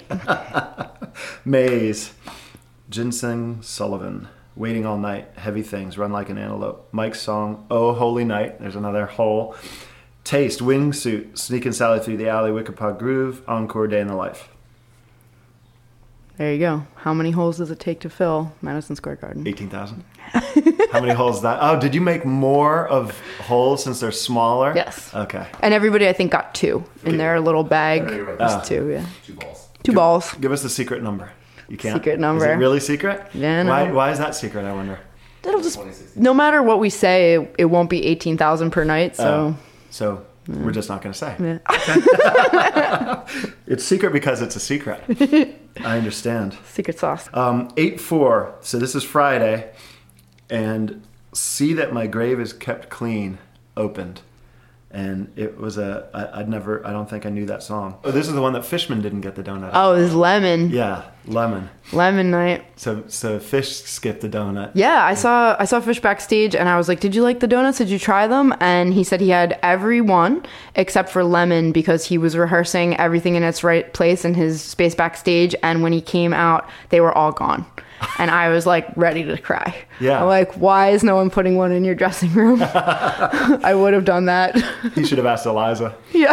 Maze, Ginseng Sullivan, Waiting All Night, Heavy Things, Run Like an Antelope, Mike's Song, Oh Holy Night, there's another hole. Taste, Wingsuit, Sneak and Sally Through the Alley, Wicked Paw Groove, Encore, Day in the Life. There you go. How many holes does it take to fill Madison Square Garden? 18,000. How many holes is that? Oh, did you make more of holes since they're smaller? Yes. Okay. And everybody, I think, got 2 in their little bag. Yeah, you're right. Just 2, yeah. 2 balls. 2 balls. Give us the secret number. You can't? Secret number. Is it really secret? Yeah, no. Why is that secret, I wonder? It'll just, 2016. no matter what we say, it won't be 18,000 per night. So So we're just not going to say. yeah. It's secret because it's a secret. I understand. Secret sauce. 8/4. So this is Friday, and See That My Grave Is Kept Clean opened, and it was I don't think I knew that song. Oh, this is the one that Fishman didn't get the donut. Oh, this lemon. Yeah, lemon. Lemon night. So Fish skipped the donut. Yeah, I saw Fish backstage, and I was like, "Did you like the donuts? Did you try them?" And he said he had every one except for lemon because he was rehearsing everything in its right place in his space backstage, and when he came out, they were all gone. And I was like ready to cry. Yeah. I'm like, why is no one putting one in your dressing room? I would have done that. He should have asked Eliza. Yeah.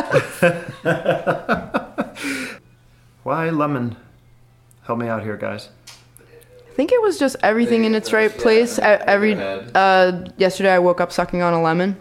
Why lemon? Help me out here, guys. I think it was just everything in its right place. Yesterday I woke up sucking on a lemon.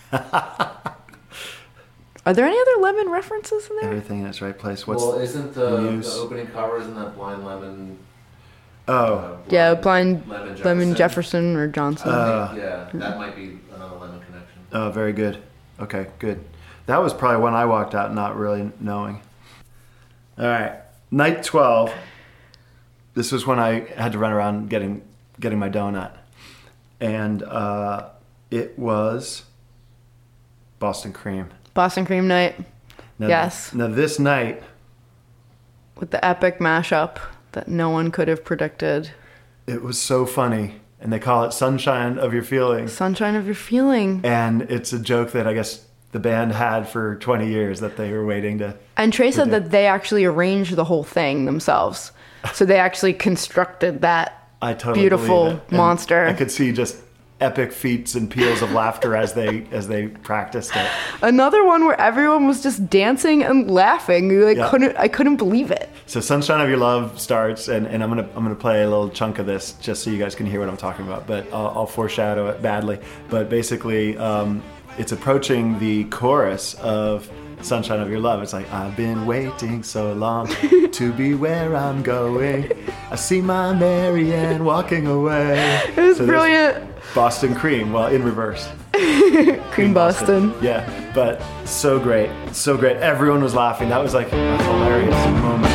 Are there any other lemon references in there? Everything in its right place. Well, isn't the Muse? opening cover, isn't that Blind Lemon? Oh. Yeah, Blind Lemon Lemon Jefferson or Johnson. Yeah, that might be another Lemon connection. Oh, very good. Okay, good. That was probably when I walked out not really knowing. All right. Night 12. This was when I had to run around getting my donut. And it was Boston Cream. Boston Cream Night. Now, Yes. Now this night, With the epic mashup that no one could have predicted. it was so funny. And they call it Sunshine of Your Feelings. Sunshine of Your Feeling. And it's a joke that I guess the band had for 20 years that they were waiting to... And Trey said that they actually arranged the whole thing themselves. So they actually constructed that I totally beautiful believe it. And monster. I could see just epic feats and peals of laughter as they practiced it. Another one where everyone was just dancing and laughing. I couldn't believe it. So Sunshine of Your Love starts, and I'm gonna play a little chunk of this just so you guys can hear what I'm talking about. But I'll foreshadow it badly. But basically, it's approaching the chorus of Sunshine of Your Love. It's like, I've been waiting so long to be where I'm going. I see my Mary Ann walking away. It was So there's brilliant. Boston Cream, well, in reverse. Cream Boston. Yeah, but so great. So great. Everyone was laughing. That was like a hilarious moment.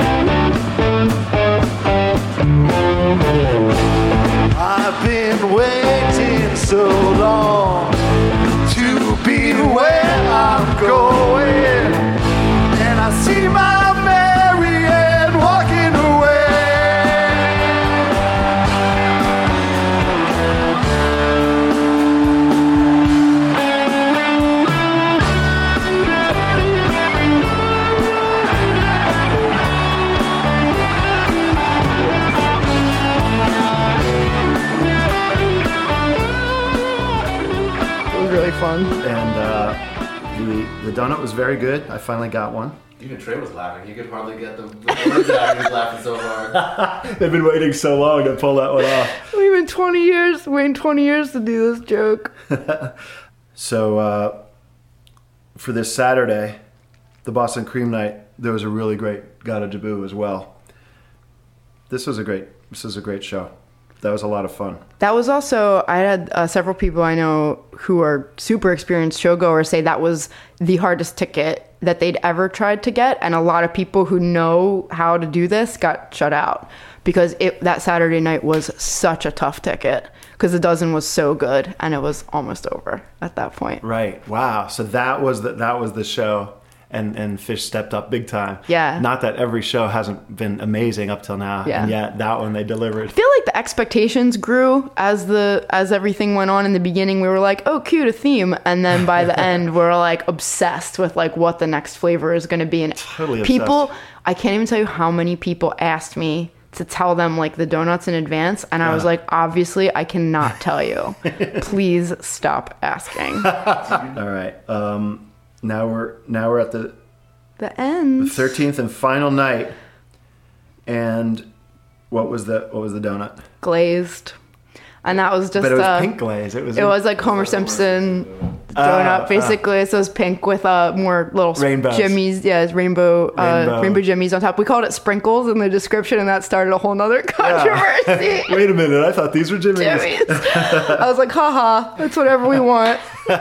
I've been waiting so long to be where I'm going, and I see my Mary Ann walking away. It was really fun. And the donut was very good. I finally got one. Even Trey was laughing. He could hardly get the words out. He was laughing so hard. They've been waiting so long to pull that one off. We've been 20 years, waiting 20 years to do this joke. So for this Saturday, the Boston Cream Night, there was a really great Gata Jabu as well. This was a great show. That was a lot of fun. That was also, I had several people I know who are super experienced showgoers say that was the hardest ticket that they'd ever tried to get. And a lot of people who know how to do this got shut out because that Saturday night was such a tough ticket because the dozen was so good and it was almost over at that point. Right. Wow. So that was the show. And Fish stepped up big time. Yeah. Not that every show hasn't been amazing up till now. Yeah. And yet that one they delivered. I feel like the expectations grew as everything went on. In the beginning, we were like, oh, cute, a theme. And then by the end, we're like obsessed with like what the next flavor is going to be. And totally people, obsessed. I can't even tell you how many people asked me to tell them like the donuts in advance. And I was like, obviously, I cannot tell you. Please stop asking. All right. Now we're at the end. 13th and final night. And what was the donut? Glazed. And that was just But it was pink glaze. It was like Homer Simpson donut, basically. So it was pink with more little Rainbows. jimmies. Yeah, it's rainbow jimmies on top. We called it sprinkles in the description, and that started a whole nother controversy. Wait a minute, I thought these were jimmies. I was like, haha, that's whatever we want.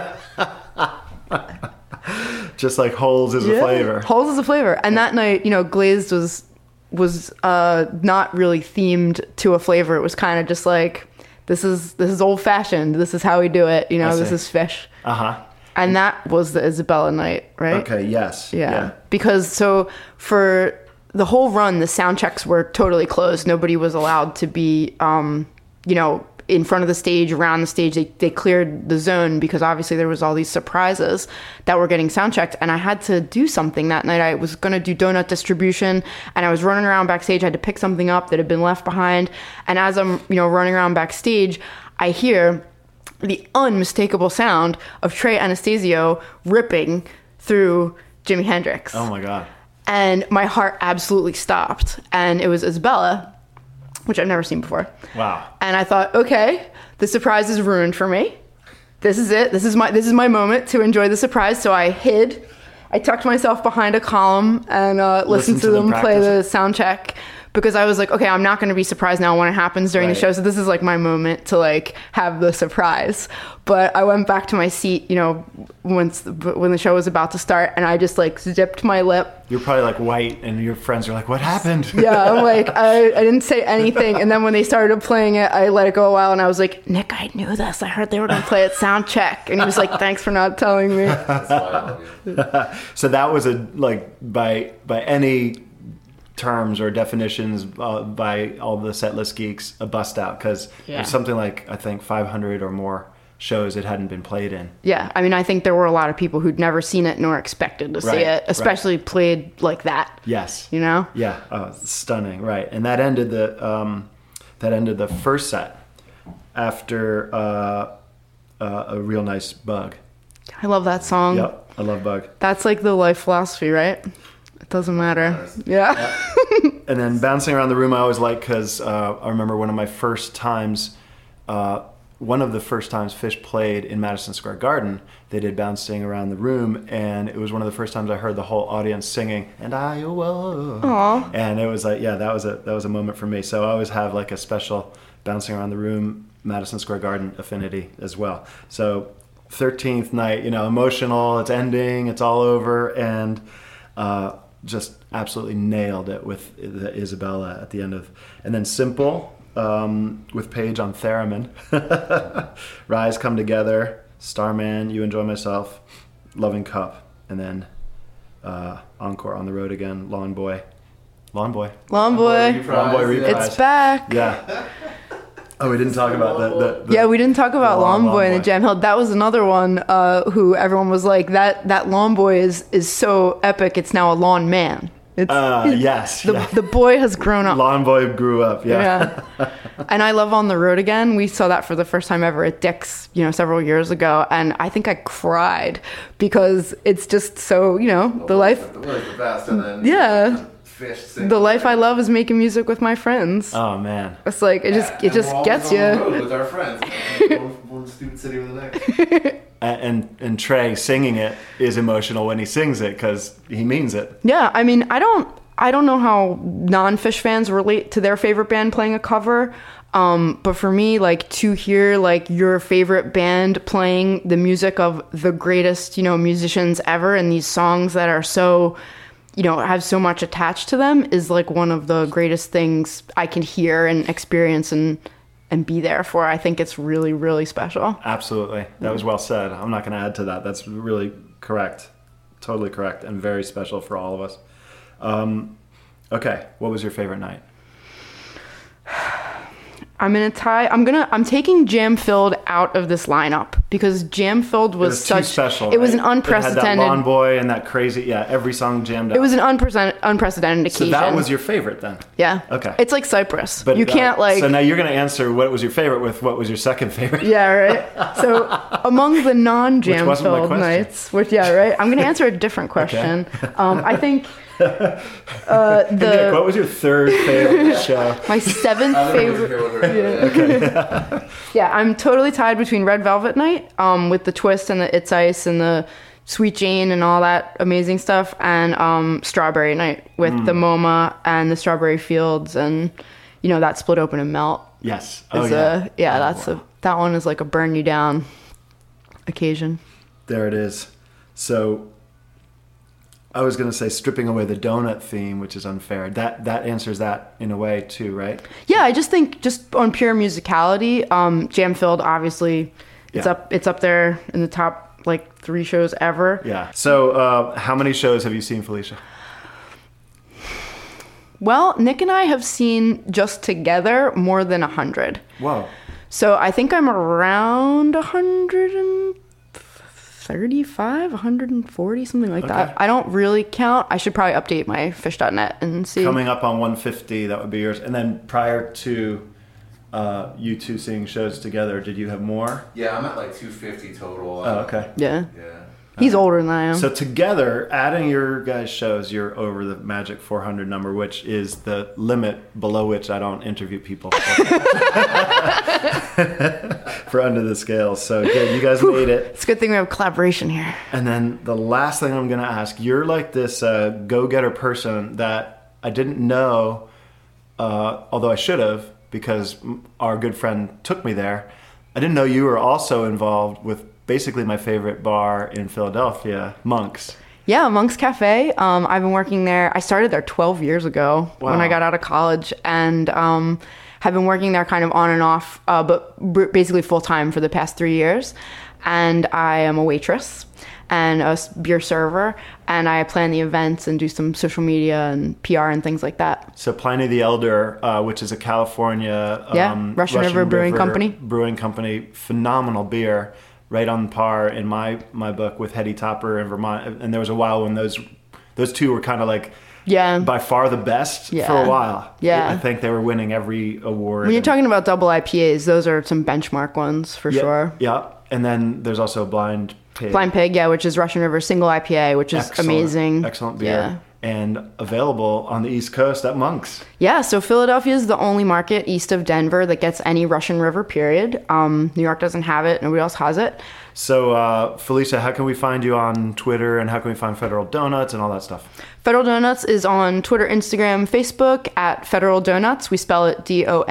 Just like holes is a flavor. Holes is a flavor. And that night, glazed was not really themed to a flavor. It was kind of just like, this is old fashioned. This is how we do it. This is Fish. Uh-huh. And that was the Isabella night, right? Okay, yes. Yeah. Because so for the whole run, the sound checks were totally closed. Nobody was allowed to be, in front of the stage, around the stage. They cleared the zone because obviously there was all these surprises that were getting sound checked. And I had to do something that night. I was going to do donut distribution and I was running around backstage. I had to pick something up that had been left behind. And as I'm, running around backstage, I hear the unmistakable sound of Trey Anastasio ripping through Jimi Hendrix. Oh my God. And my heart absolutely stopped. And it was Isabella, which I've never seen before. Wow. And I thought, okay, the surprise is ruined for me. This is it. This is my moment to enjoy the surprise. So I tucked myself behind a column and listened to them play the sound check because I was like, okay, I'm not going to be surprised now when it happens during the show. So this is like my moment to like have the surprise. But I went back to my seat, when the show was about to start, and I just like zipped my lip. You're probably like white, and your friends are like, "What happened?" Yeah, I'm like, I didn't say anything, and then when they started playing it, I let it go a while, and I was like, Nick, I knew this. I heard they were gonna play it sound check, and he was like, "Thanks for not telling me." That's why I love you. So that was by any terms or definitions by all the setlist geeks a bust out because there's something like I think 500 or more shows it hadn't been played in. Yeah, I mean, I think there were a lot of people who'd never seen it nor expected to see it, especially played like that. Yes. Yeah. Oh, stunning. Right, and that ended the first set after a real nice Bug. I love that song. Yep, I love Bug. That's like the life philosophy, right? It doesn't matter. Yeah. And then Bouncing Around the Room I always like because I remember one of the first times Fish played in Madison Square Garden, they did Bouncing Around the Room, and it was one of the first times I heard the whole audience singing, and Iowa. Aww. And it was like, that was a moment for me. So I always have like a special Bouncing Around the Room, Madison Square Garden affinity as well. So 13th night, emotional, it's ending, it's all over, and just absolutely nailed it with the Isabella at the end of, and then Simple with Paige on theremin, Rise, Come Together, Starman, You Enjoy Myself, Loving Cup, and then encore On the Road Again, Lawn Boy. Reprise. Reprise. It's back. Yeah. Oh, we didn't talk about the we didn't talk about Lawn Boy in the Jam Hill. That was another one who everyone was like, that Lawn Boy is so epic, it's now a Lawn Man. Yes. The boy has grown up. Lawn Boy grew up, yeah. And I love On the Road Again. We saw that for the first time ever at Dick's, several years ago. And I think I cried because it's just so, the life. Like the best, and then Fish singing. The life I love is making music with my friends. Oh, man. It's like, it just gets you. With our friends. One stupid city or the next. and Trey singing it is emotional when he sings it because he means it. Yeah, I mean, I don't know how non-Fish fans relate to their favorite band playing a cover, but for me, like, to hear like your favorite band playing the music of the greatest, musicians ever, and these songs that are so, have so much attached to them is like one of the greatest things I can hear and experience and be there for. I think it's really, really special. Absolutely. That was well said. I'm not going to add to that. That's really correct. Totally correct and very special for all of us. Okay, what was your favorite night? I'm taking Jam Filled out of this lineup because Jam Filled was too special. It was right? an unprecedented. It had that Lawn Boy and that crazy, every song jammed out. It was an unprecedented occasion. So that was your favorite then? Yeah. Okay. It's like Cypress. But you can't So now you're going to answer what was your favorite with what was your second favorite. Yeah, right. So among the non-Jam Filled nights, I'm going to answer a different question. Okay. I think. Nick, what was your third favorite show? My seventh favorite. Yeah, I'm totally tied between Red Velvet Night, with the twist and the It's Ice and the Sweet Jane and all that amazing stuff, and Strawberry Night with the MoMA and the Strawberry Fields and that Split Open and Melt. Yes. That one is like a burn you down occasion. There it is. So. I was going to say stripping away the donut theme, which is unfair. That answers that in a way too, right? Yeah, I just think just on pure musicality, Jam Filled obviously it's up there in the top like 3 shows ever. Yeah. So how many shows have you seen, Felicia? Well, Nick and I have seen just together more than 100. Whoa. So I think I'm around 135, 140, something like that. I don't really count. I should probably update my fish.net and see. Coming up on 150, that would be yours. And then prior to you two seeing shows together, did you have more? Yeah, I'm at like 250 total. Oh, okay. Yeah. He's older than I am. So together, adding your guys' shows, you're over the magic 400 number, which is the limit below which I don't interview people for Under the Scales. So good, you guys made it. It's a good thing we have collaboration here. And then the last thing I'm going to ask, you're like this go-getter person that I didn't know, although I should have, because our good friend took me there. I didn't know you were also involved with basically my favorite bar in Philadelphia, Monk's. Yeah, Monk's Cafe. I've been working there. I started there 12 years ago when I got out of college, and have been working there kind of on and off, but basically full-time for the past 3 years. And I am a waitress and a beer server, and I plan the events and do some social media and PR and things like that. So Pliny the Elder, which is a California Russian River Brewing Company, phenomenal beer. Right on par in my book with Hetty Topper in Vermont. And there was a while when those two were kind of like by far the best for a while. Yeah. I think they were winning every award. When you're talking about double IPAs, those are some benchmark ones for sure. Yeah. And then there's also Blind Pig. Blind Pig, which is Russian River single IPA, which is amazing. Excellent beer. Yeah. And available on the East Coast at Monk's. Yeah, so Philadelphia is the only market east of Denver that gets any Russian River, period. New York doesn't have it. Nobody else has it. So, Felicia, how can we find you on Twitter, and how can we find Federal Donuts and all that stuff? Federal Donuts is on Twitter, Instagram, Facebook at Federal Donuts. We spell it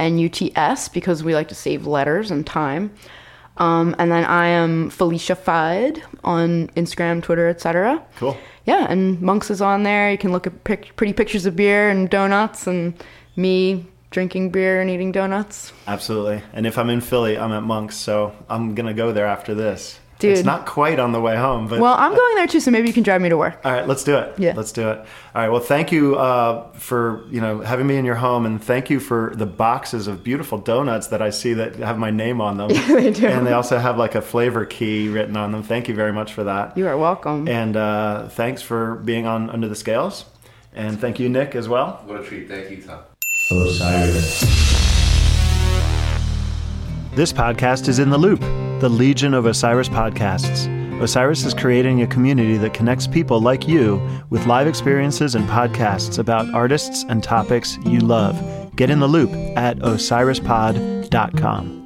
DONUTS because we like to save letters and time. And then I am Felicia Fide on Instagram, Twitter, etc. Cool. Yeah, and Monk's is on there. You can look at pretty pictures of beer and donuts and me drinking beer and eating donuts. Absolutely. And if I'm in Philly, I'm at Monk's, so I'm going to go there after this. Dude. It's not quite on the way home. But well, I'm going there too, so maybe you can drive me to work. All right, let's do it. Yeah. Let's do it. All right, well, thank you for having me in your home, and thank you for the boxes of beautiful donuts that I see that have my name on them. Yeah, they do. And they also have like a flavor key written on them. Thank you very much for that. You are welcome. And thanks for being on Under the Scales. And thank you, Nick, as well. What a treat. Thank you, Tom. Osiris. This podcast is in the Loop, the Legion of Osiris podcasts. Osiris is creating a community that connects people like you with live experiences and podcasts about artists and topics you love. Get in the loop at osirispod.com.